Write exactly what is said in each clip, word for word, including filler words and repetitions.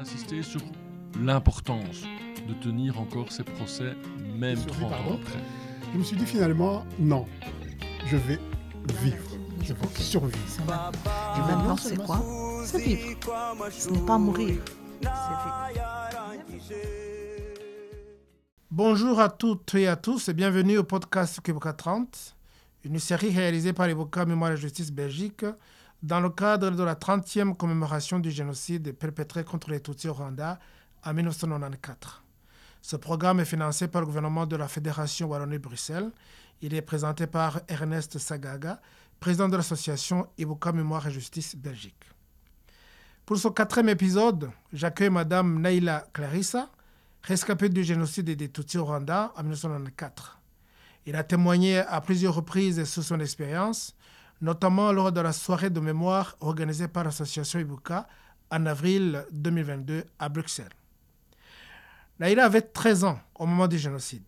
insister sur l'importance de tenir encore ces procès, même trente ans après. Je me suis dit finalement, non, je vais vivre, je vais survivre. C'est maintenant. Et maintenant, c'est quoi? C'est vivre. Ce n'est pas mourir, c'est vivre. Bonjour à toutes et à tous et bienvenue au podcast Québécois trente, une série réalisée par l'Évoca Mémoire et Justice Belgique dans le cadre de la trentième commémoration du génocide perpétré contre les Tutsis au Rwanda en dix-neuf cent quatre-vingt-quatorze. Ce programme est financé par le gouvernement de la Fédération Wallonie-Bruxelles. Il est présenté par Ernest Sagaga, président de l'association Évoca Mémoire et Justice Belgique. Pour ce quatrième épisode, j'accueille Madame Naila Clarissa, rescapée du génocide des Tutsis au Rwanda en dix-neuf cent quatre-vingt-quatorze. Il a témoigné à plusieurs reprises sur son expérience, notamment lors de la soirée de mémoire organisée par l'association Évoca en avril deux mille vingt-deux à Bruxelles. Naila avait treize ans au moment du génocide.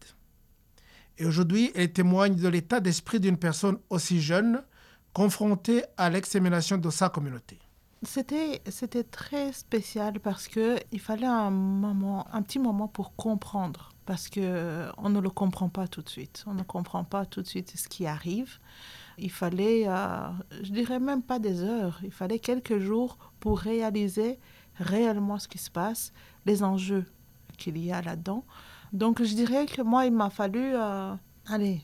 Et aujourd'hui, elle témoigne de l'état d'esprit d'une personne aussi jeune, confrontée à l'extermination de sa communauté. C'était, c'était très spécial parce qu'il fallait un, moment, un petit moment pour comprendre. Parce qu'on ne le comprend pas tout de suite. On ne comprend pas tout de suite ce qui arrive. Il fallait, euh, je dirais même pas des heures, il fallait quelques jours pour réaliser réellement ce qui se passe, les enjeux qu'il y a là-dedans. Donc, je dirais que moi, il m'a fallu, euh, allez,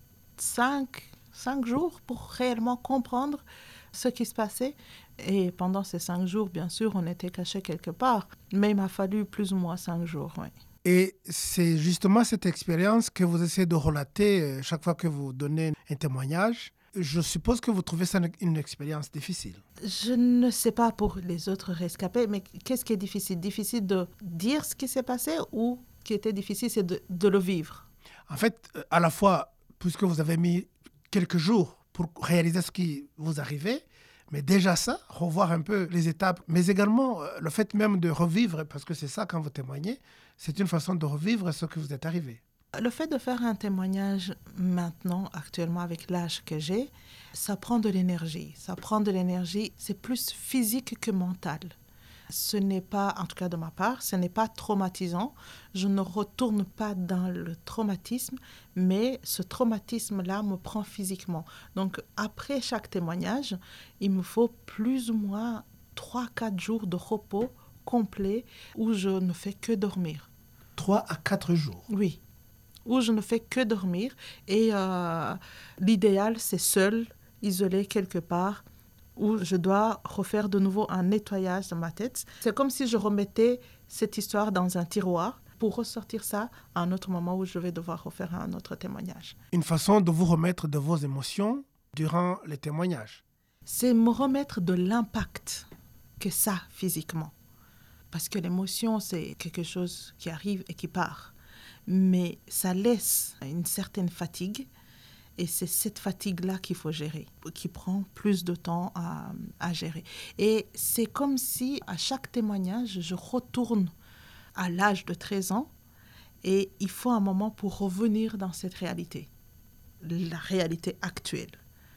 cinq, cinq jours pour réellement comprendre ce qui se passait. Et pendant ces cinq jours, bien sûr, on était cachés quelque part. Mais il m'a fallu plus ou moins cinq jours, oui. Et c'est justement cette expérience que vous essayez de relater chaque fois que vous donnez un témoignage. Je suppose que vous trouvez ça une expérience difficile. Je ne sais pas pour les autres rescapés, mais qu'est-ce qui est difficile? Difficile de dire ce qui s'est passé ou ce qui était difficile, c'est de, de le vivre? En fait, à la fois, puisque vous avez mis quelques jours pour réaliser ce qui vous arrivait, mais déjà ça, revoir un peu les étapes, mais également le fait même de revivre, parce que c'est ça quand vous témoignez, c'est une façon de revivre ce que vous êtes arrivé. Le fait de faire un témoignage maintenant, actuellement, avec l'âge que j'ai, ça prend de l'énergie. Ça prend de l'énergie, c'est plus physique que mental. Ce n'est pas, en tout cas de ma part, ce n'est pas traumatisant. Je ne retourne pas dans le traumatisme, mais ce traumatisme-là me prend physiquement. Donc, après chaque témoignage, il me faut plus ou moins trois à quatre jours de repos complet où je ne fais que dormir. trois à quatre jours? Oui. Où je ne fais que dormir. Et euh, l'idéal, c'est seul, isolé quelque part, où je dois refaire de nouveau un nettoyage de ma tête. C'est comme si je remettais cette histoire dans un tiroir pour ressortir ça à un autre moment où je vais devoir refaire un autre témoignage. Une façon de vous remettre de vos émotions durant les témoignages? C'est me remettre de l'impact que ça, physiquement. Parce que l'émotion, c'est quelque chose qui arrive et qui part. Mais ça laisse une certaine fatigue et c'est cette fatigue-là qu'il faut gérer, qui prend plus de temps à, à gérer. Et c'est comme si à chaque témoignage, je retourne à l'âge de treize ans et il faut un moment pour revenir dans cette réalité, la réalité actuelle.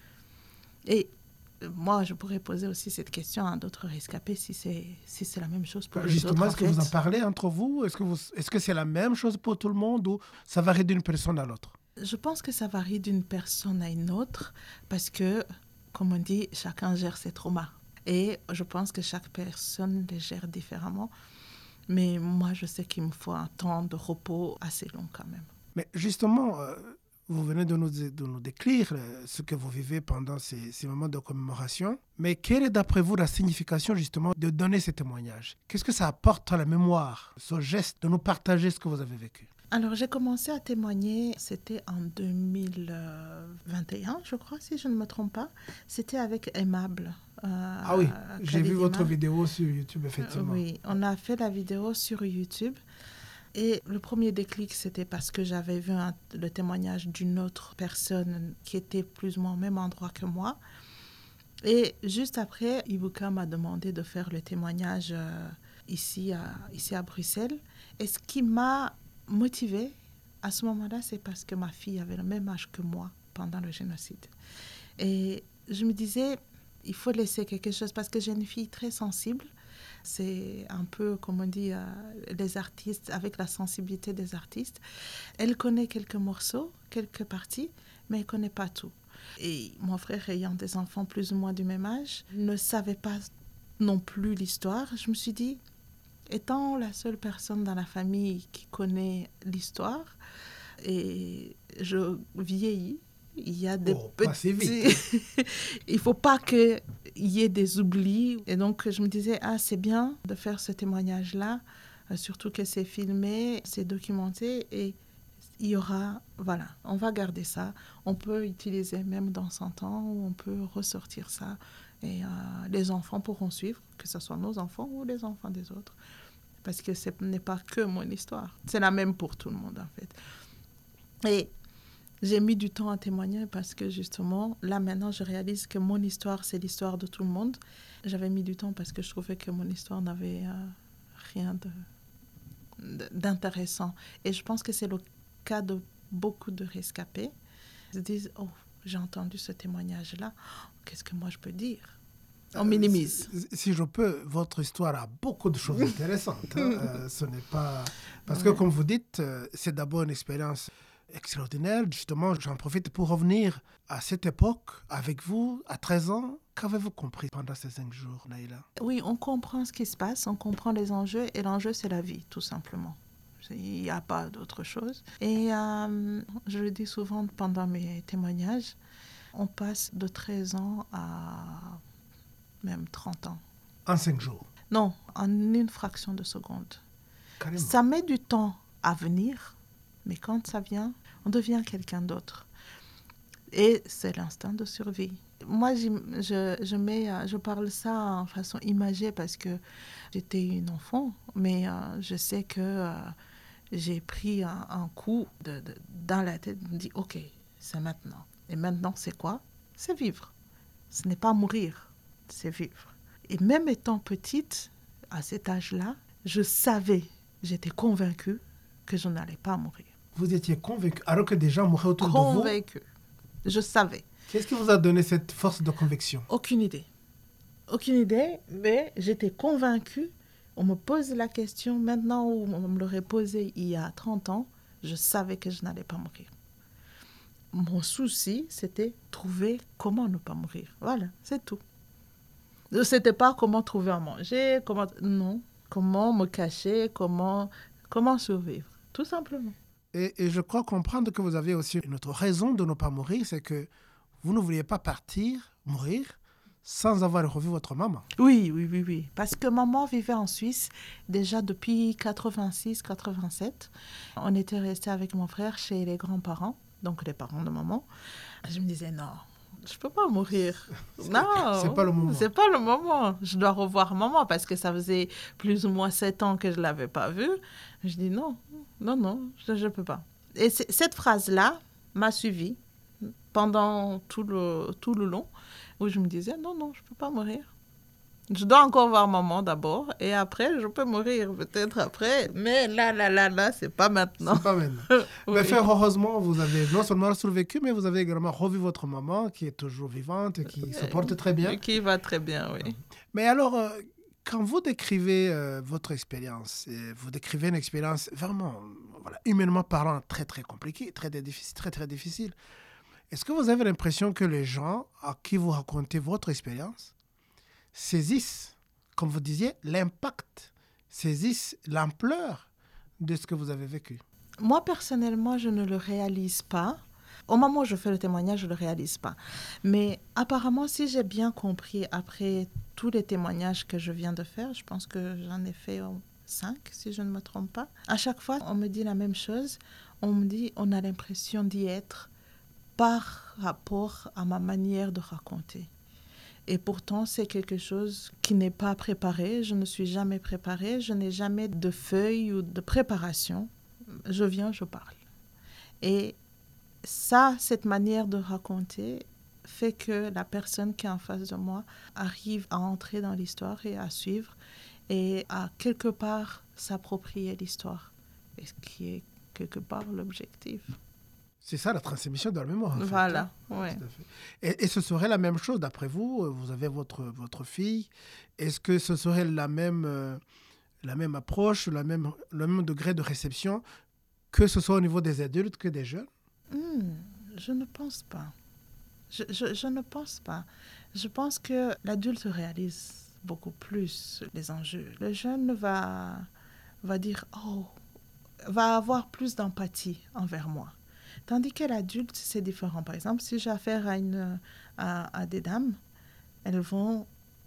Et moi, je pourrais poser aussi cette question à d'autres rescapés si c'est, si c'est la même chose pour Justement, les autres. Justement, est-ce que vous en parlez entre vous? Est-ce que, vous, est-ce que c'est la même chose pour tout le monde ou ça varie d'une personne à l'autre? Je pense que ça varie d'une personne à une autre parce que, comme on dit, chacun gère ses traumas. Et je pense que chaque personne les gère différemment. Mais moi, je sais qu'il me faut un temps de repos assez long quand même. Mais justement... Euh... Vous venez de nous, de nous décrire ce que vous vivez pendant ces, ces moments de commémoration. Mais quelle est d'après vous la signification justement de donner ces témoignages? Qu'est-ce que ça apporte à la mémoire, ce geste de nous partager ce que vous avez vécu? Alors j'ai commencé à témoigner, c'était en deux mille vingt et un, je crois, si je ne me trompe pas. C'était avec Aimable. Euh, ah oui, j'ai vu votre Aimable. vidéo sur YouTube, effectivement. Euh, oui, on a fait la vidéo sur YouTube. Et le premier déclic, c'était parce que j'avais vu un, le témoignage d'une autre personne qui était plus ou moins au même endroit que moi. Et juste après, Évoca m'a demandé de faire le témoignage euh, ici, à, ici à Bruxelles. Et ce qui m'a motivée à ce moment-là, c'est parce que ma fille avait le même âge que moi pendant le génocide. Et je me disais, il faut laisser quelque chose parce que j'ai une fille très sensible. C'est un peu, comme on dit, euh, les artistes, avec la sensibilité des artistes. Elle connaît quelques morceaux, quelques parties, mais elle ne connaît pas tout. Et mon frère, ayant des enfants plus ou moins du même âge, ne savait pas non plus l'histoire. Je me suis dit, étant la seule personne dans la famille qui connaît l'histoire, et je vieillis, il y a des oh, petits... pas si vite. Il ne faut pas qu'il y ait des oublis. Et donc, je me disais, ah, c'est bien de faire ce témoignage-là, euh, surtout que c'est filmé, c'est documenté, et il y aura... Voilà, on va garder ça. On peut utiliser même dans cent ans, ou on peut ressortir ça. Et euh, les enfants pourront suivre, que ce soit nos enfants ou les enfants des autres. Parce que ce n'est pas que mon histoire. C'est la même pour tout le monde, en fait. Et j'ai mis du temps à témoigner parce que justement, là maintenant, je réalise que mon histoire, c'est l'histoire de tout le monde. J'avais mis du temps parce que je trouvais que mon histoire n'avait euh, rien de, de, d'intéressant. Et je pense que c'est le cas de beaucoup de rescapés. Ils se disent, oh, j'ai entendu ce témoignage-là, qu'est-ce que moi je peux dire ? On minimise. Euh, si, si je peux, votre histoire a beaucoup de choses intéressantes. Hein. euh, ce n'est pas... Parce ouais. que, comme vous dites, euh, c'est d'abord une expérience extraordinaire. Justement, j'en profite pour revenir à cette époque avec vous, à treize ans. Qu'avez-vous compris pendant ces cinq jours, Naïla ? Oui, on comprend ce qui se passe, on comprend les enjeux, et l'enjeu, c'est la vie, tout simplement. Il n'y a pas d'autre chose. Et euh, je le dis souvent pendant mes témoignages, on passe de treize ans à même trente ans. En cinq jours ? Non, en une fraction de seconde. Carrément. Ça met du temps à venir, mais quand ça vient, on devient quelqu'un d'autre. Et c'est l'instinct de survie. Moi, je, je, je, mets, je parle ça en façon imagée parce que j'étais une enfant, mais euh, je sais que euh, j'ai pris un, un coup de, de, dans la tête. Je me dis, OK, c'est maintenant. Et maintenant, c'est quoi ? C'est vivre. Ce n'est pas mourir, c'est vivre. Et même étant petite, à cet âge-là, je savais, j'étais convaincue que je n'allais pas mourir. Vous étiez convaincue, alors que des gens mouraient autour convaincue. de vous ? Convaincue. Je savais. Qu'est-ce qui vous a donné cette force de conviction ? Aucune idée. Aucune idée, mais j'étais convaincue. On me pose la question maintenant, où on me l'aurait posée il y a trente ans, je savais que je n'allais pas mourir. Mon souci, c'était trouver comment ne pas mourir. Voilà, c'est tout. Ce n'était pas comment trouver à manger, comment... Non, comment me cacher, comment, comment survivre, tout simplement. Et, et je crois comprendre que vous avez aussi une autre raison de ne pas mourir, c'est que vous ne vouliez pas partir, mourir, sans avoir revu votre maman. Oui, oui, oui, oui. Parce que maman vivait en Suisse déjà depuis quatre-vingt-six quatre-vingt-sept. On était resté avec mon frère chez les grands-parents, donc les parents de maman. Je me disais, non, je ne peux pas mourir. Non, c'est pas le moment. C'est pas le moment. Je dois revoir maman parce que ça faisait plus ou moins sept ans que je ne l'avais pas vue. Je dis non, non, non, je ne peux pas. Et cette phrase-là m'a suivie pendant tout le, tout le long, où je me disais, non, non, je ne peux pas mourir. Je dois encore voir maman d'abord, et après, je peux mourir peut-être après, mais là, là, là, là, c'est pas maintenant. C'est pas maintenant. Oui. Mais fait, heureusement, vous avez non seulement survécu, mais vous avez également revu votre maman, qui est toujours vivante, et qui se porte très bien. Qui va très bien, oui. Mais alors, euh, quand vous décrivez euh, votre expérience, vous décrivez une expérience vraiment, voilà, humainement parlant, très, très compliquée, très, très difficile, très, très difficile. Est-ce que vous avez l'impression que les gens à qui vous racontez votre expérience saisissent, comme vous disiez, l'impact, saisissent l'ampleur de ce que vous avez vécu ? Moi, personnellement, je ne le réalise pas. Au moment où je fais le témoignage, je ne le réalise pas. Mais apparemment, si j'ai bien compris, après tous les témoignages que je viens de faire, je pense que j'en ai fait cinq, si je ne me trompe pas, à chaque fois, on me dit la même chose. On me dit, on a l'impression d'y être par rapport à ma manière de raconter. Et pourtant, c'est quelque chose qui n'est pas préparé. Je ne suis jamais préparée. Je n'ai jamais de feuilles ou de préparation. Je viens, je parle. Et ça, cette manière de raconter fait que la personne qui est en face de moi arrive à entrer dans l'histoire et à suivre et à quelque part s'approprier l'histoire. Et ce qui est quelque part l'objectif. C'est ça la transmission de la mémoire. En fait, Voilà, hein. ouais. Tout à fait. Et, et ce serait la même chose d'après vous? Vous avez votre, votre fille. Est-ce que ce serait la même, euh, la même approche, la même, le même degré de réception, que ce soit au niveau des adultes que des jeunes? Hmm, je ne pense pas. Je, je, je ne pense pas. Je pense que l'adulte réalise beaucoup plus les enjeux. Le jeune va, va dire, oh, va avoir plus d'empathie envers moi. Tandis que l'adulte, c'est différent. Par exemple, si j'ai affaire à, une, à, à des dames, elles vont,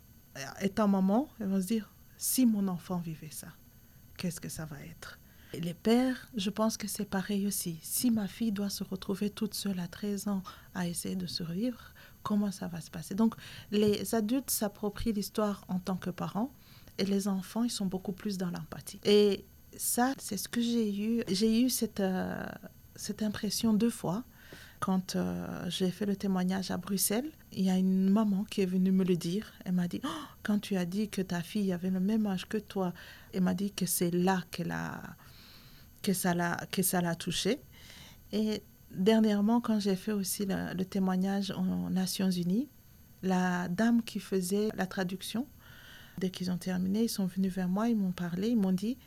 étant maman, elles vont se dire, si mon enfant vivait ça, qu'est-ce que ça va être? Et les pères, je pense que c'est pareil aussi. Si ma fille doit se retrouver toute seule à treize ans à essayer de survivre, comment ça va se passer? Donc, les adultes s'approprient l'histoire en tant que parents et les enfants, ils sont beaucoup plus dans l'empathie. Et ça, c'est ce que j'ai eu. J'ai eu cette, euh, cette impression deux fois. Quand euh, j'ai fait le témoignage à Bruxelles, il y a une maman qui est venue me le dire. Elle m'a dit, oh, quand tu as dit que ta fille avait le même âge que toi, elle m'a dit que c'est là qu'elle a, que ça l'a, que ça l'a touchée. Et dernièrement, quand j'ai fait aussi le, le témoignage aux Nations Unies, la dame qui faisait la traduction, dès qu'ils ont terminé, ils sont venus vers moi, ils m'ont parlé, ils m'ont dit,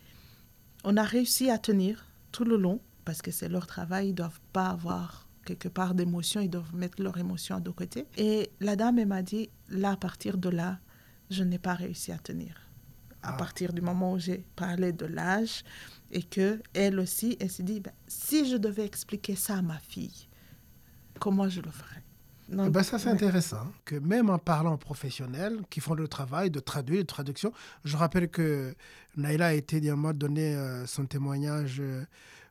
on a réussi à tenir tout le long, parce que c'est leur travail, ils ne doivent pas avoir quelque part d'émotion, ils doivent mettre leur émotion de côté. Et la dame, elle m'a dit, là, à partir de là, je n'ai pas réussi à tenir. À ah. partir du moment où j'ai parlé de l'âge, et qu'elle aussi, elle s'est dit, ben, si je devais expliquer ça à ma fille, comment je le ferais? Donc, eh ben ça, c'est ouais. intéressant, que même en parlant aux professionnels qui font le travail de traduire, de traduction, je rappelle que Naïla a été dernièrement donné euh, son témoignage euh,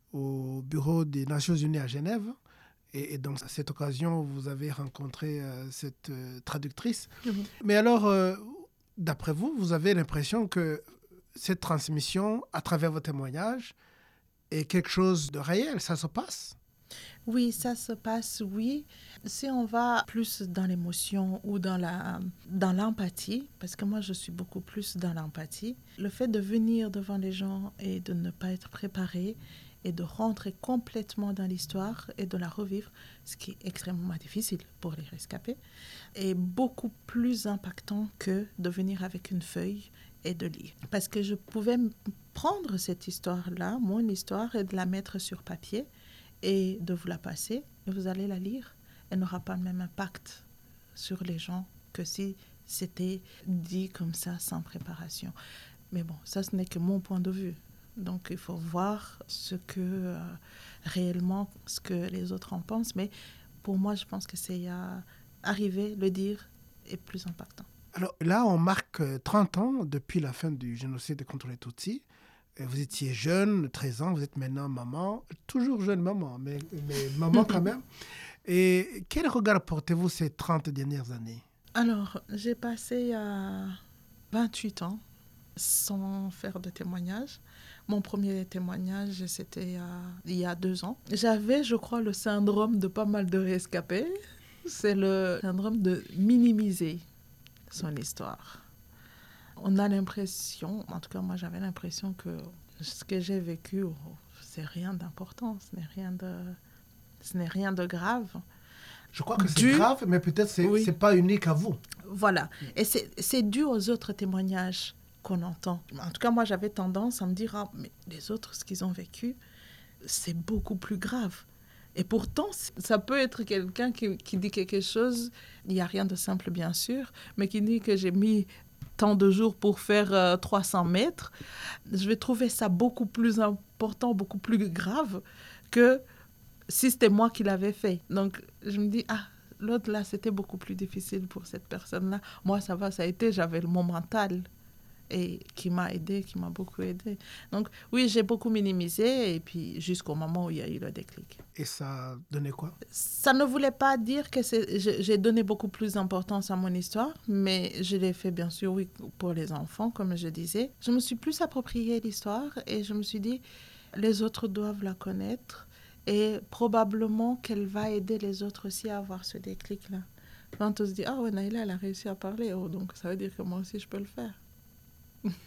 au bureau des Nations Unies à Genève. Et, et donc, à cette occasion, vous avez rencontré euh, cette euh, traductrice. Mmh. Mais alors, euh, d'après vous, vous avez l'impression que cette transmission, à travers vos témoignages, est quelque chose de réel, ça se passe? Oui, ça se passe, oui. Si on va plus dans l'émotion ou dans, la, dans l'empathie, parce que moi, je suis beaucoup plus dans l'empathie, le fait de venir devant les gens et de ne pas être préparé et de rentrer complètement dans l'histoire et de la revivre, ce qui est extrêmement difficile pour les rescapés, est beaucoup plus impactant que de venir avec une feuille et de lire. Parce que je pouvais prendre cette histoire-là, mon histoire, et de la mettre sur papier et de vous la passer, et vous allez la lire. Elle n'aura pas le même impact sur les gens que si c'était dit comme ça, sans préparation. Mais bon, ça, ce n'est que mon point de vue. Donc, il faut voir ce que, euh, réellement, ce que les autres en pensent. Mais pour moi, je pense que c'est euh, arriver, le dire, est plus impactant. Alors là, on marque trente ans depuis la fin du génocide contre les Tutsis. Vous étiez jeune, treize ans, vous êtes maintenant maman, toujours jeune maman, mais, mais maman quand même. Et quel regard portez-vous ces trente dernières années? Alors, j'ai passé euh, vingt-huit ans sans faire de témoignage. Mon premier témoignage, c'était euh, il y a deux ans. J'avais, je crois, le syndrome de pas mal de rescapés. C'est le syndrome de minimiser son histoire. On a l'impression, en tout cas moi j'avais l'impression que ce que j'ai vécu, oh, c'est rien d'important, ce n'est rien de, ce n'est rien de grave. Je crois que c'est dû... grave, mais peut-être c'est, oui. c'est pas unique à vous. Voilà, et c'est, c'est dû aux autres témoignages qu'on entend. En tout cas moi j'avais tendance à me dire, ah, mais les autres, ce qu'ils ont vécu, c'est beaucoup plus grave. Et pourtant, ça peut être quelqu'un qui, qui dit quelque chose, il n'y a rien de simple bien sûr, mais qui dit que j'ai mis tant de jours pour faire euh, trois cents mètres, je vais trouver ça beaucoup plus important, beaucoup plus grave que si c'était moi qui l'avais fait. Donc, je me dis, ah, l'autre là, c'était beaucoup plus difficile pour cette personne-là. Moi, ça va, ça a été, j'avais mon mental et qui m'a aidé, qui m'a beaucoup aidé. Donc, oui, j'ai beaucoup minimisé et puis jusqu'au moment où il y a eu le déclic. Et ça donnait quoi? Ça ne voulait pas dire que c'est, je, j'ai donné beaucoup plus d'importance à mon histoire, mais je l'ai fait bien sûr, oui, pour les enfants, comme je disais. Je me suis plus approprié l'histoire et je me suis dit, les autres doivent la connaître et probablement qu'elle va aider les autres aussi à avoir ce déclic-là. Quand on se dit, ah ouais, Naïla, elle a réussi à parler, oh, donc ça veut dire que moi aussi je peux le faire.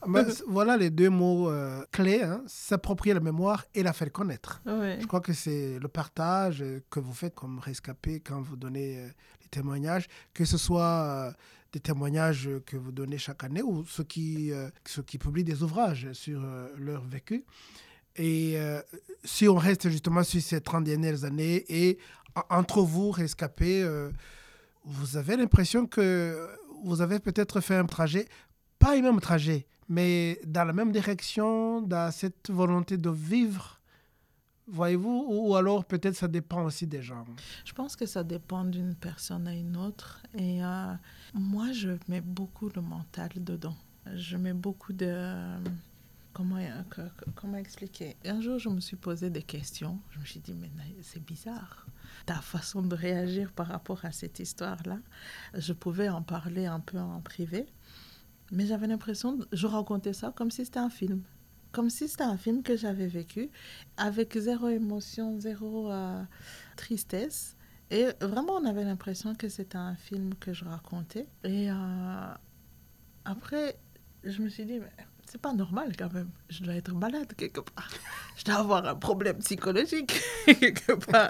Mais voilà les deux mots euh, clés, hein, s'approprier la mémoire et la faire connaître. Oui. Je crois que c'est le partage que vous faites comme rescapé quand vous donnez euh, les témoignages, que ce soit euh, des témoignages que vous donnez chaque année ou ceux qui, euh, ceux qui publient des ouvrages sur euh, leur vécu. Et euh, si on reste justement sur ces trente dernières années et entre vous, rescapés, euh, vous avez l'impression que vous avez peut-être fait un trajet, pas un même trajet, mais dans la même direction, dans cette volonté de vivre, voyez-vous, ou alors peut-être ça dépend aussi des gens. Je pense que ça dépend d'une personne à une autre. Et euh, moi, je mets beaucoup le mental dedans. Je mets beaucoup de... Comment, comment expliquer? Un jour, je me suis posé des questions. Je me suis dit, mais c'est bizarre. Ta façon de réagir par rapport à cette histoire-là. Je pouvais en parler un peu en privé. Mais j'avais l'impression, je racontais ça comme si c'était un film. Comme si c'était un film que j'avais vécu, avec zéro émotion, zéro euh, tristesse. Et vraiment, on avait l'impression que c'était un film que je racontais. Et euh, après, je me suis dit, mais c'est pas normal quand même. Je dois être malade quelque part. Je dois avoir un problème psychologique quelque part.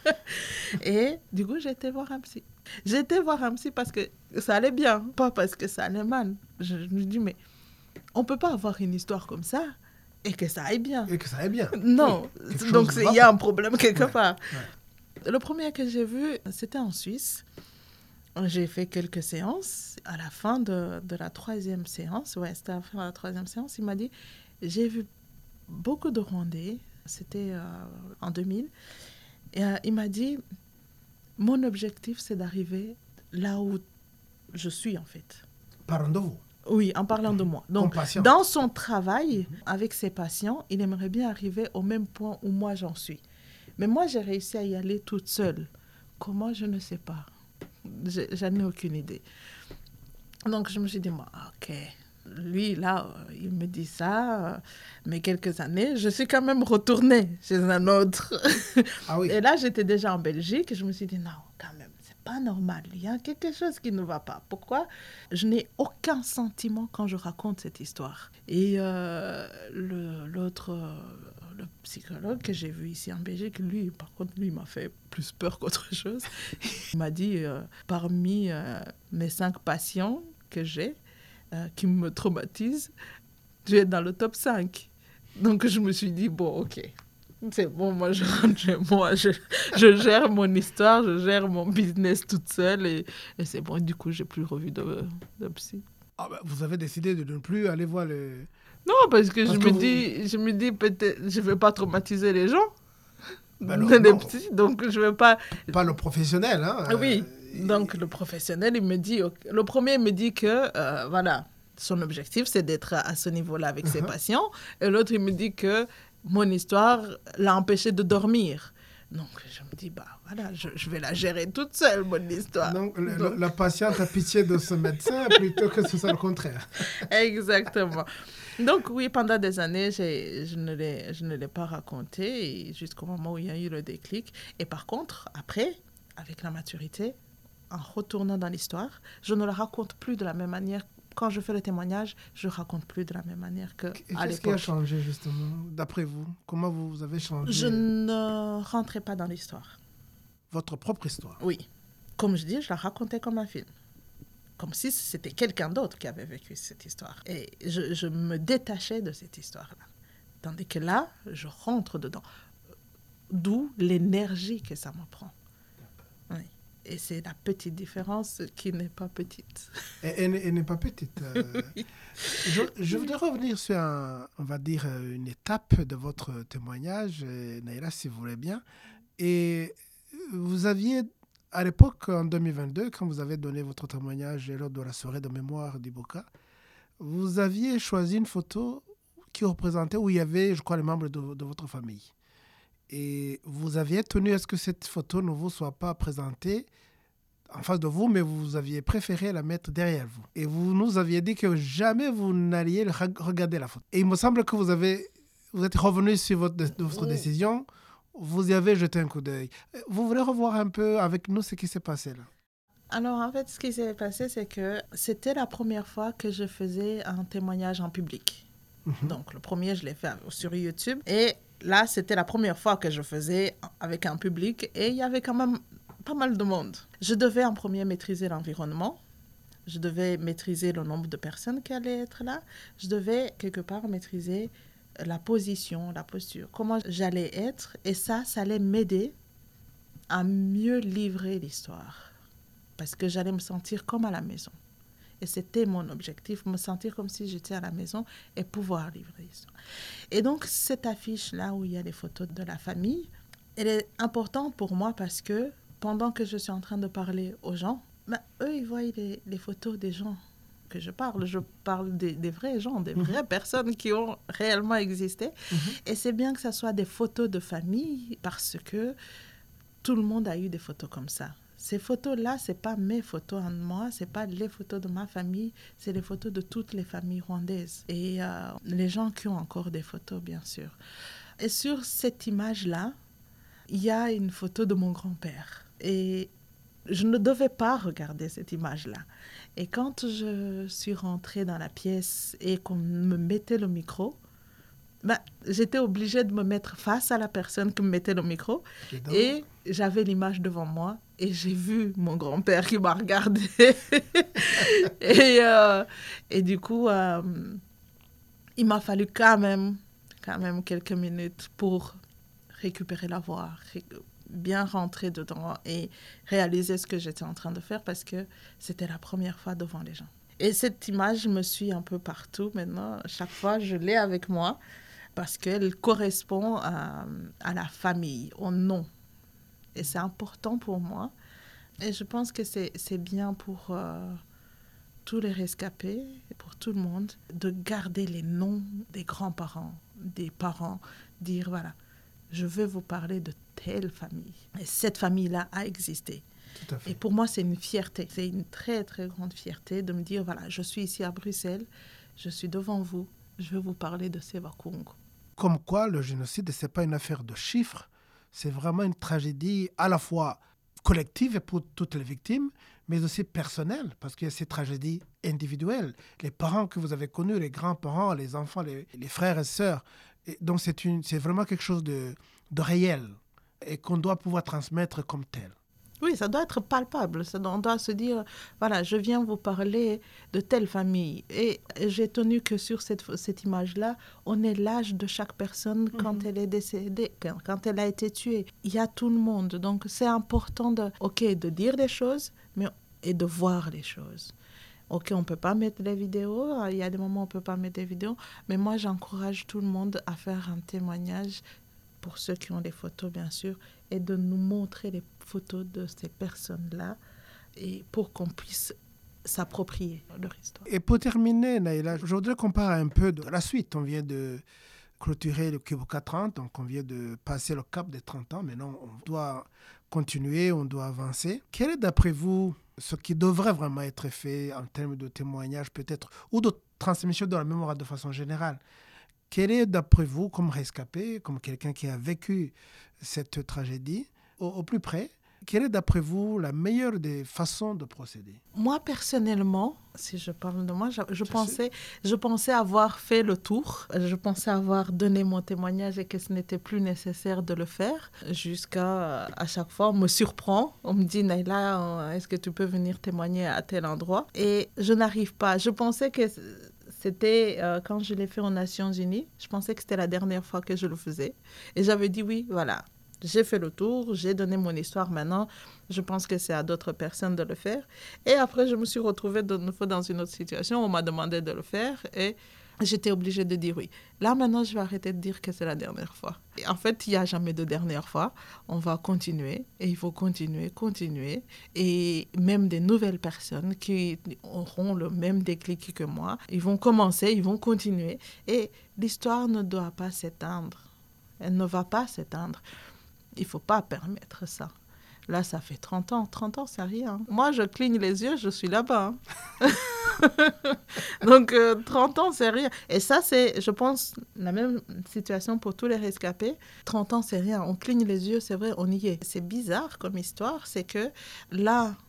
Et du coup, j'ai été voir un psy. J'ai été voir un psy parce que ça allait bien, pas parce que ça allait mal. Je, je me dis, mais on peut pas avoir une histoire comme ça et que ça aille bien. Et que ça aille bien. Non. Oui. Donc, il y a un problème quelque ouais. part. Ouais. Le premier que j'ai vu, c'était en Suisse. J'ai fait quelques séances. À la fin de, de la troisième séance, ouais, c'était à la fin de la troisième séance, il m'a dit, j'ai vu beaucoup de Rwandais, c'était euh, en deux mille, et euh, il m'a dit, mon objectif, c'est d'arriver là où je suis, en fait. Parlons de vous. Oui, en parlant de moi. Donc, dans son travail, avec ses patients, il aimerait bien arriver au même point où moi, j'en suis. Mais moi, j'ai réussi à y aller toute seule. Comment, je ne sais pas. J'en ai aucune idée. Donc, je me suis dit, moi, OK, lui, là, il me dit ça, mais quelques années, je suis quand même retournée chez un autre. Ah oui. Et là, j'étais déjà en Belgique et je me suis dit, non, quand même, c'est pas normal. Il y a quelque chose qui ne va pas. Pourquoi? Je n'ai aucun sentiment quand je raconte cette histoire. Et euh, le, l'autre... Euh, le psychologue que j'ai vu ici en Belgique, lui, par contre, lui, il m'a fait plus peur qu'autre chose. Il m'a dit, euh, parmi euh, mes cinq patients que j'ai, euh, qui me traumatisent, tu es dans le top cinq. Donc, je me suis dit, bon, OK, c'est bon, moi, je rentre chez moi, je, je gère mon histoire, je gère mon business toute seule, et, et c'est bon. Du coup, je n'ai plus revu de, de psy. Ah ben, vous avez décidé de ne plus aller voir le... Non, parce que, parce je, que me vous... dis, je me dis, peut-être, je ne vais pas traumatiser les gens. Ben non, les non. petits, donc je ne vais pas... Pas le professionnel, hein. Oui, euh, donc le professionnel, il me dit... Okay. Le premier me dit que, euh, voilà, son objectif, c'est d'être à ce niveau-là avec uh-huh. ses patients. Et l'autre, il me dit que mon histoire l'a empêché de dormir. Donc, je me dis, bah voilà, je, je vais la gérer toute seule, mon histoire. Donc, le, donc... la patiente a pitié de ce médecin plutôt que ce soit le contraire. Exactement. Donc, oui, pendant des années, j'ai, je, ne l'ai, je ne l'ai pas raconté jusqu'au moment où il y a eu le déclic. Et par contre, après, avec la maturité, en retournant dans l'histoire, je ne la raconte plus de la même manière. Quand je fais le témoignage, je ne raconte plus de la même manière qu'à l'époque. Qu'est-ce qui a changé, justement, d'après vous? Comment vous avez changé? Je ne rentrais pas dans l'histoire. Votre propre histoire? Oui. Comme je dis, je la racontais comme un film. Comme si c'était quelqu'un d'autre qui avait vécu cette histoire. Et je, je me détachais de cette histoire-là. Tandis que là, je rentre dedans. D'où l'énergie que ça me prend. Oui. Et c'est la petite différence qui n'est pas petite. Et, elle, elle n'est pas petite. Euh, oui. je, je voudrais revenir sur, un, on va dire, une étape de votre témoignage, Naïla, si vous voulez bien. Et vous aviez, à l'époque, en deux mille vingt-deux, quand vous avez donné votre témoignage lors de la soirée de mémoire d'Iboka, vous aviez choisi une photo qui représentait, où il y avait, je crois, les membres de, de votre famille. Et vous aviez tenu à ce que cette photo ne vous soit pas présentée en face de vous, mais vous aviez préféré la mettre derrière vous. Et vous nous aviez dit que jamais vous n'alliez regarder la photo. Et il me semble que vous, avez, vous êtes revenu sur votre, votre décision, vous y avez jeté un coup d'œil. Vous voulez revoir un peu avec nous ce qui s'est passé là? Alors, en fait, ce qui s'est passé, c'est que c'était la première fois que je faisais un témoignage en public. Mm-hmm. Donc, le premier, je l'ai fait sur YouTube. Et là, c'était la première fois que je faisais avec un public. Et il y avait quand même pas mal de monde. Je devais en premier maîtriser l'environnement. Je devais maîtriser le nombre de personnes qui allaient être là. Je devais, quelque part, maîtriser la position, la posture, comment j'allais être. Et ça, ça allait m'aider à mieux livrer l'histoire. Parce que j'allais me sentir comme à la maison. Et c'était mon objectif, me sentir comme si j'étais à la maison et pouvoir livrer l'histoire. Et donc, cette affiche-là où il y a les photos de la famille, elle est importante pour moi parce que pendant que je suis en train de parler aux gens, ben, eux, ils voient les, les photos des gens que je parle. Je parle des, des vrais gens, des vraies mmh. personnes qui ont réellement existé. Mmh. Et c'est bien que ce soit des photos de famille parce que tout le monde a eu des photos comme ça. Ces photos-là, ce n'est pas mes photos en moi, ce n'est pas les photos de ma famille, c'est les photos de toutes les familles rwandaises. Et euh, les gens qui ont encore des photos, bien sûr. Et sur cette image-là, il y a une photo de mon grand-père. Et je ne devais pas regarder cette image-là. Et quand je suis rentrée dans la pièce et qu'on me mettait le micro, ben, j'étais obligée de me mettre face à la personne qui me mettait le micro. Et j'avais l'image devant moi et j'ai vu mon grand-père qui m'a regardée. et, euh, et du coup, euh, il m'a fallu quand même, quand même quelques minutes pour récupérer la voix, ré- bien rentrer dedans et réaliser ce que j'étais en train de faire parce que c'était la première fois devant les gens. Et cette image me suit un peu partout maintenant. Chaque fois, je l'ai avec moi parce qu'elle correspond à, à la famille, au nom. Et c'est important pour moi. Et je pense que c'est, c'est bien pour euh, tous les rescapés, pour tout le monde, de garder les noms des grands-parents, des parents, dire voilà, je veux vous parler de telle famille. Et cette famille-là a existé. Tout à fait. Et pour moi, c'est une fierté. C'est une très, très grande fierté de me dire, voilà, je suis ici à Bruxelles, je suis devant vous, je veux vous parler de Seva Congo. Comme quoi, le génocide, ce n'est pas une affaire de chiffres, c'est vraiment une tragédie à la fois collective pour toutes les victimes, mais aussi personnelle, parce qu'il y a ces tragédies individuelles. Les parents que vous avez connus, les grands-parents, les enfants, les, les frères et sœurs. Et donc, c'est, une, c'est vraiment quelque chose de, de réel et qu'on doit pouvoir transmettre comme tel. Oui, ça doit être palpable. Ça doit, on doit se dire, voilà, je viens vous parler de telle famille. Et j'ai tenu que sur cette, cette image-là, on ait l'âge de chaque personne mm-hmm. quand elle est décédée, quand, quand elle a été tuée. Il y a tout le monde. Donc, c'est important de, ok, de dire les choses, mais et de voir les choses. Ok, on ne peut pas mettre les vidéos. Il y a des moments où on ne peut pas mettre des vidéos. Mais moi, j'encourage tout le monde à faire un témoignage, pour ceux qui ont des photos, bien sûr, et de nous montrer les photos de ces personnes-là et pour qu'on puisse s'approprier leur histoire. Et pour terminer, Naïla, je voudrais qu'on parle un peu de la suite. On vient de clôturer le Kebuka trente, donc on vient de passer le cap des trente ans. Maintenant, on doit continuer, on doit avancer. Quel est, d'après vous, ce qui devrait vraiment être fait en termes de témoignage, peut-être, ou de transmission de la mémoire de façon générale? Quel est, d'après vous, comme rescapé, comme quelqu'un qui a vécu cette tragédie, au, au plus près, quelle est, d'après vous, la meilleure des façons de procéder? Moi, personnellement, si je parle de moi, je, je, pensais, je pensais avoir fait le tour. Je pensais avoir donné mon témoignage et que ce n'était plus nécessaire de le faire. Jusqu'à à chaque fois, on me surprend. On me dit, Naïla, est-ce que tu peux venir témoigner à tel endroit? Et je n'arrive pas. Je pensais que... C'était euh, quand je l'ai fait aux Nations Unies. Je pensais que c'était la dernière fois que je le faisais. Et j'avais dit oui, voilà. J'ai fait le tour, j'ai donné mon histoire maintenant. Je pense que c'est à d'autres personnes de le faire. Et après, je me suis retrouvée de nouveau dans une autre situation. On m'a demandé de le faire et j'étais obligée de dire oui. Là, maintenant, je vais arrêter de dire que c'est la dernière fois. Et en fait, il n'y a jamais de dernière fois. On va continuer et il faut continuer, continuer. Et même des nouvelles personnes qui auront le même déclic que moi, ils vont commencer, ils vont continuer. Et l'histoire ne doit pas s'éteindre. Elle ne va pas s'éteindre. Il ne faut pas permettre ça. Là, ça fait trente ans. trente ans, c'est rien. Moi, je cligne les yeux, je suis là-bas. Hein. Donc, euh, trente ans, c'est rien. Et ça, c'est, je pense, la même situation pour tous les rescapés. trente ans, c'est rien. On cligne les yeux, c'est vrai, on y est. C'est bizarre comme histoire, c'est que là,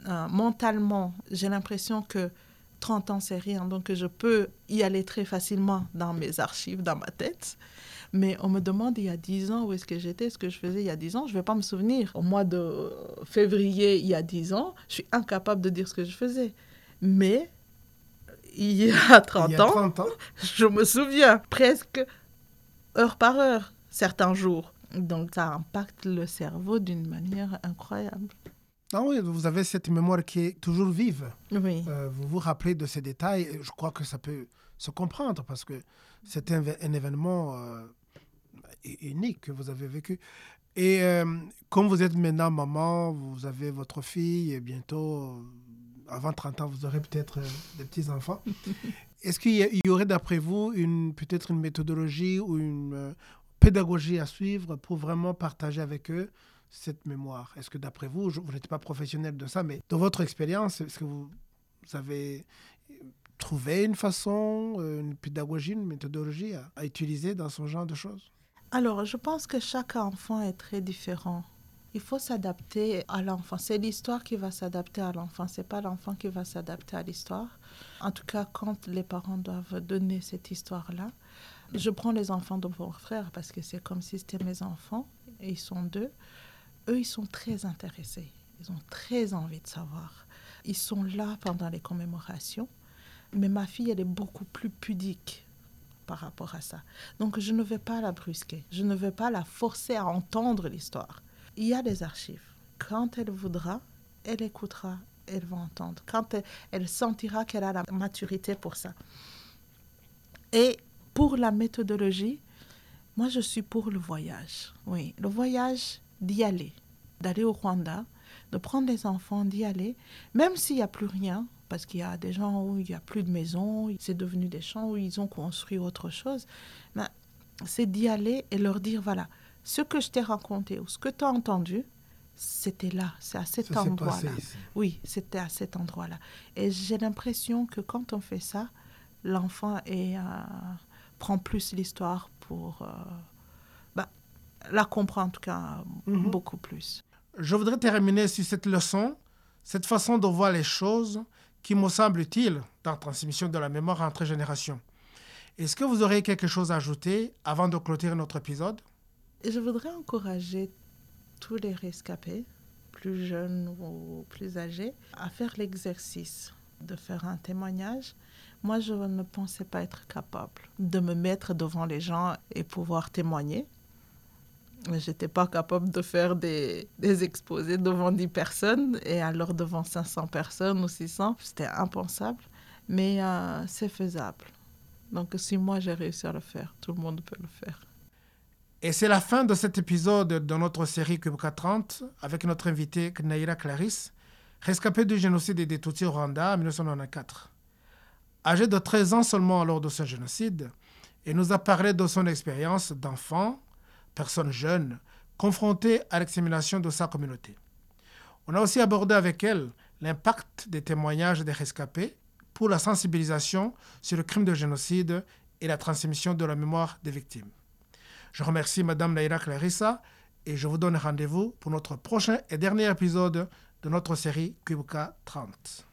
euh, mentalement, j'ai l'impression que trente ans, c'est rien. Donc, je peux y aller très facilement dans mes archives, dans ma tête. Mais on me demande il y a dix ans où est-ce que j'étais, ce que je faisais il y a dix ans. Je ne vais pas me souvenir. Au mois de février, il y a dix ans, je suis incapable de dire ce que je faisais. Mais il y a trente, il y a ans, trente ans, je me souviens presque heure par heure, certains jours. Donc, ça impacte le cerveau d'une manière incroyable. Ah oui, vous avez cette mémoire qui est toujours vive. Oui. Euh, vous vous rappelez de ces détails. Et je crois que ça peut se comprendre parce que c'est un, un événement euh, unique que vous avez vécu. Et euh, comme vous êtes maintenant maman, vous avez votre fille et bientôt, euh, avant trente ans, vous aurez peut-être euh, des petits-enfants. Est-ce qu'il y, a, il y aurait d'après vous une, peut-être une méthodologie ou une euh, pédagogie à suivre pour vraiment partager avec eux cette mémoire? Est-ce que d'après vous, je, vous n'êtes pas professionnel de ça, mais dans votre expérience, est-ce que vous, vous avez trouvé une façon, une pédagogie, une méthodologie à, à utiliser dans ce genre de choses? Alors, je pense que chaque enfant est très différent. Il faut s'adapter à l'enfant. C'est l'histoire qui va s'adapter à l'enfant. Ce n'est pas l'enfant qui va s'adapter à l'histoire. En tout cas, quand les parents doivent donner cette histoire-là, je prends les enfants de mon frère parce que c'est comme si c'était mes enfants. Et ils sont deux. Eux, ils sont très intéressés. Ils ont très envie de savoir. Ils sont là pendant les commémorations. Mais ma fille, elle est beaucoup plus pudique par rapport à ça. Donc, je ne vais pas la brusquer. Je ne vais pas la forcer à entendre l'histoire. Il y a des archives. Quand elle voudra, elle écoutera, elle va entendre. Quand elle, elle sentira qu'elle a la maturité pour ça. Et pour la méthodologie, moi, je suis pour le voyage. Oui, le voyage, d'y aller, d'aller au Rwanda, de prendre les enfants, d'y aller, même s'il n'y a plus rien, parce qu'il y a des gens où il n'y a plus de maison, c'est devenu des champs où ils ont construit autre chose, mais c'est d'y aller et leur dire, voilà, ce que je t'ai raconté ou ce que tu as entendu, c'était là, c'est à cet ça endroit-là. Oui, c'était à cet endroit-là. Et j'ai l'impression que quand on fait ça, l'enfant est, euh, prend plus l'histoire pour euh, bah, la comprendre, en tout cas, mm-hmm. beaucoup plus. Je voudrais terminer sur cette leçon, cette façon de voir les choses qui me semble utile dans la transmission de la mémoire entre générations. Est-ce que vous aurez quelque chose à ajouter avant de clôturer notre épisode? Je voudrais encourager tous les rescapés, plus jeunes ou plus âgés, à faire l'exercice de faire un témoignage. Moi, je ne pensais pas être capable de me mettre devant les gens et pouvoir témoigner. Je n'étais pas capable de faire des, des exposés devant dix personnes et alors devant cinq cents personnes ou six cents. C'était impensable, mais euh, c'est faisable. Donc si moi j'ai réussi à le faire, tout le monde peut le faire. Et c'est la fin de cet épisode de notre série Kuibuka trente avec notre invitée Knaira Clarisse, rescapée du génocide des Tutsis au Rwanda en dix-neuf cent quatre-vingt-quatorze. Âgée de treize ans seulement lors de ce génocide, elle nous a parlé de son expérience d'enfant, personne jeune, confrontée à l'extermination de sa communauté. On a aussi abordé avec elle l'impact des témoignages des rescapés pour la sensibilisation sur le crime de génocide et la transmission de la mémoire des victimes. Je remercie Mme Knaira Clarissa et je vous donne rendez-vous pour notre prochain et dernier épisode de notre série Kuibuka trente.